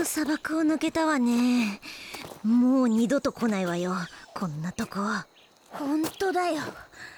と砂漠を抜けたわね。もう二度と来ないわよ、こんなとこ。ほんとだよ。あれ、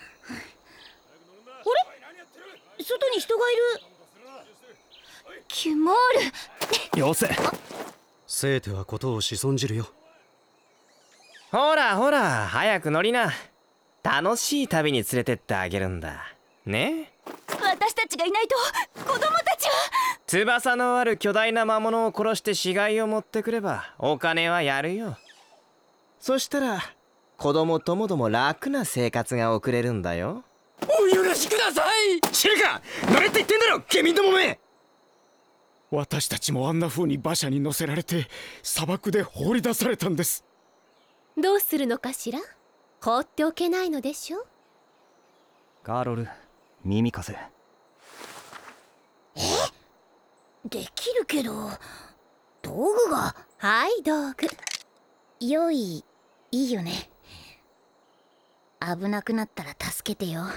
外に人がいる。 キュモールよせ。せいてはことを仕損じるよ。 ほらほら、早く乗りな。楽しい旅に連れてってあげるんだね。 私たちがいないと子供たちは。 翼のある巨大な魔物を殺して死骸を持ってくればお金はやるよ。そしたら子供ともども楽な生活が送れるんだよ。 お許しください。知るか、乗れって言ってんだろ、ケミンどもめ。私たちもあんな風に馬車に乗せられて砂漠で放り出されたんです。 どうするのかしら。放っておけないのでしょ。 カーロル、耳貸せ。 できるけど道具が。 はい道具。 いいよね。危なくなったら助けてよ。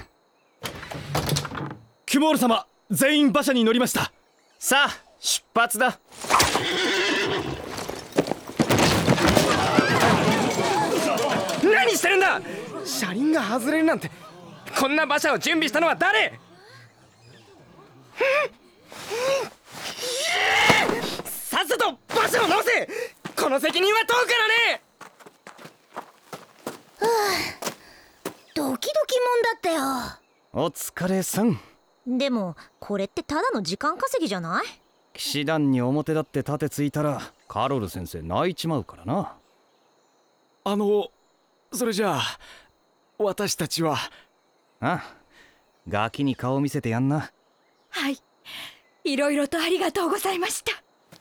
キュモール様、全員馬車に乗りました。 さあ出発だ。何してるんだ。車輪が外れるなんて。こんな馬車を準備したのは誰。さっさと馬車を直せ。この責任は問うからね。 ドキドキもんだったよ。 お疲れさん。 でもこれってただの時間稼ぎじゃない？ 騎士団に表立って盾ついたらカロル先生泣いちまうからな。 それじゃあ私たちは。 あ、ガキに顔見せてやんな。 はい、いろいろとありがとうございました。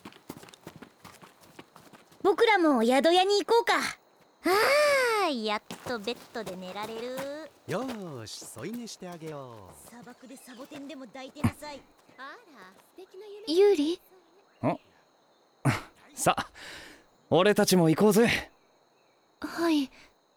僕らも宿屋に行こうか。やっとベッドで寝られる。 よーし、添い寝してあげよう。 砂漠でサボテンでも抱いてなさい。 あら、素敵な夢。ユーリ。 さあ、俺たちも行こうぜ。 はい。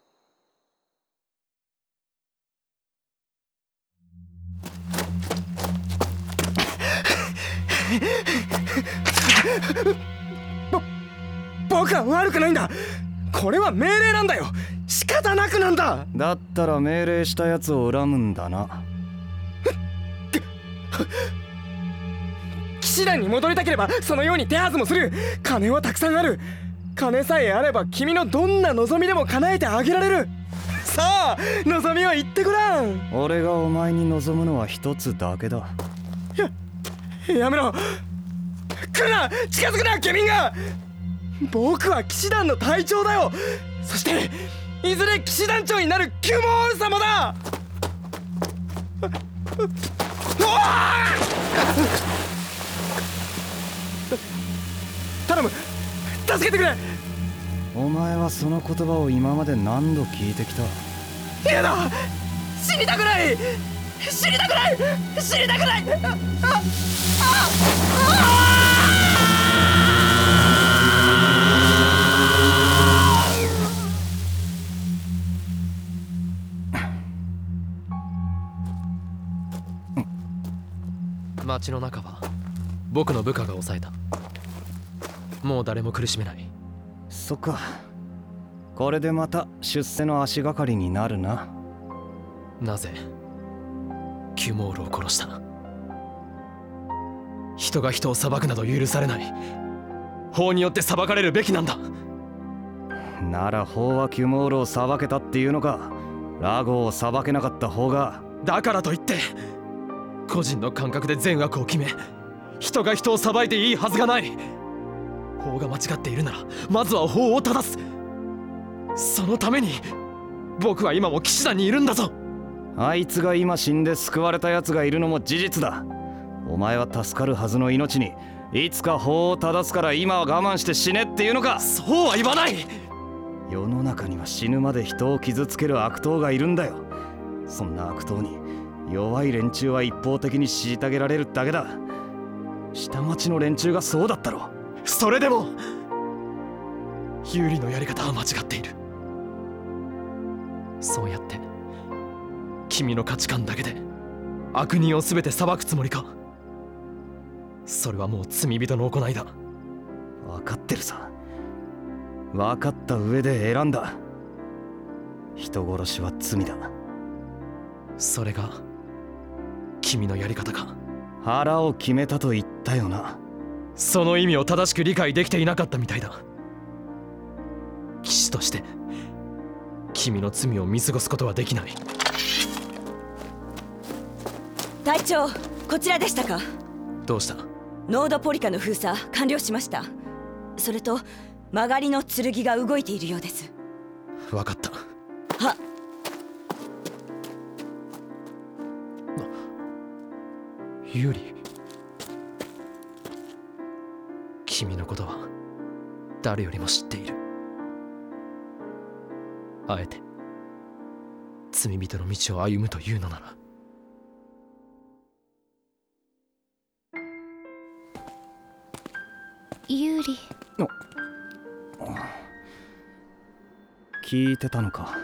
僕は悪くないんだ。これは命令なんだよ。仕方なくなんだ。 だったら命令したやつを恨むんだな。 騎士団に戻りたければそのように手はずもする。金はたくさんある。金さえあれば君のどんな望みでも叶えてあげられる。さあ望みを言ってごらん。 俺がお前に望むのは一つだけだ。 やめろ。来るな、近づくな、ケミンが。僕は騎士団の隊長だよ。そしていずれ騎士団長になるキュモール様だ。頼む、助けてくれ。 お前はその言葉を今まで何度聞いてきた。 嫌だ、死にたくない、死にたくない、死にたくない。 町の中は僕の部下が抑えた。もう誰も苦しめない。 そっか、これでまた出世の足がかりになるな。 なぜキュモールを殺した？人が人を裁くなど許されない。法によって裁かれるべきなんだ。 なら法はキュモールを裁けたっていうのか。ラゴを裁けなかった方が。 だからといって個人の感覚で善悪を決め人が人を裁いていいはずがない。法が間違っているならまずは法を正す。そのために僕は今も騎士団にいるんだぞ。 あいつが今死んで救われたやつがいるのも事実だ。お前は助かるはずの命にいつか法を正すから今は我慢して死ねっていうのか。 そうは言わない。 世の中には死ぬまで人を傷つける悪党がいるんだよ。そんな悪党に弱い連中は一方的に虐げられるだけだ。下町の連中がそうだったろ。 それでも有利のやり方は間違っている。そうやって君の価値観だけで悪人を全て裁くつもりか。それはもう罪人の行いだ。 分かってるさ。分かった上で選んだ。人殺しは罪だ。 それが君のやり方か。 腹を決めたと言ったよな。 その意味を正しく理解できていなかったみたいだ。騎士として君の罪を見過ごすことはできない。 隊長、こちらでしたか。 どうした？ ノードポリカの封鎖完了しました。それと曲がりの剣が動いているようです。 分かった。 はユーリ、君のことは誰よりも知っている。あえて罪人の道を歩むというのなら。 ユーリ。 聞いてたのか。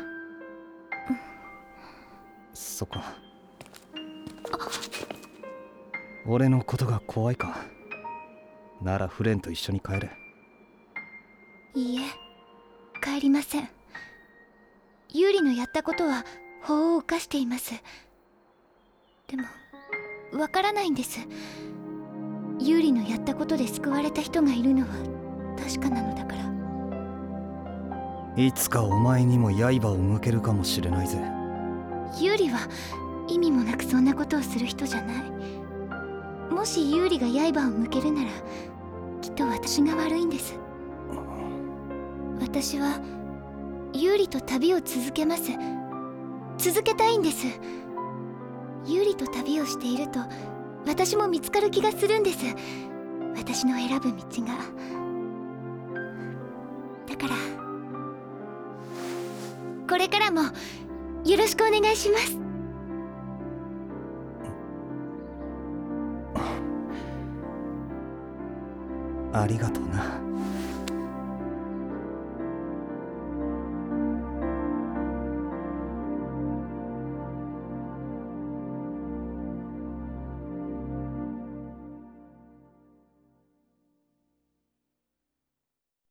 そっか。俺のことが怖いか。ならフレンと一緒に帰れ。 いいえ、帰りません。ユーリのやったことは法を犯しています。でもわからないんです。ユーリのやったことで救われた人がいるのは確かなのだから。 いつかお前にも刃を向けるかもしれないぜ。 ユーリは意味もなくそんなことをする人じゃない。もしユーリが刃を向けるならきっと私が悪いんです。私はユーリと旅を続けます。続けたいんです。ユーリと旅をしていると私も見つかる気がするんです。私の選ぶ道が。だからこれからもよろしくお願いします。 ありがとうな。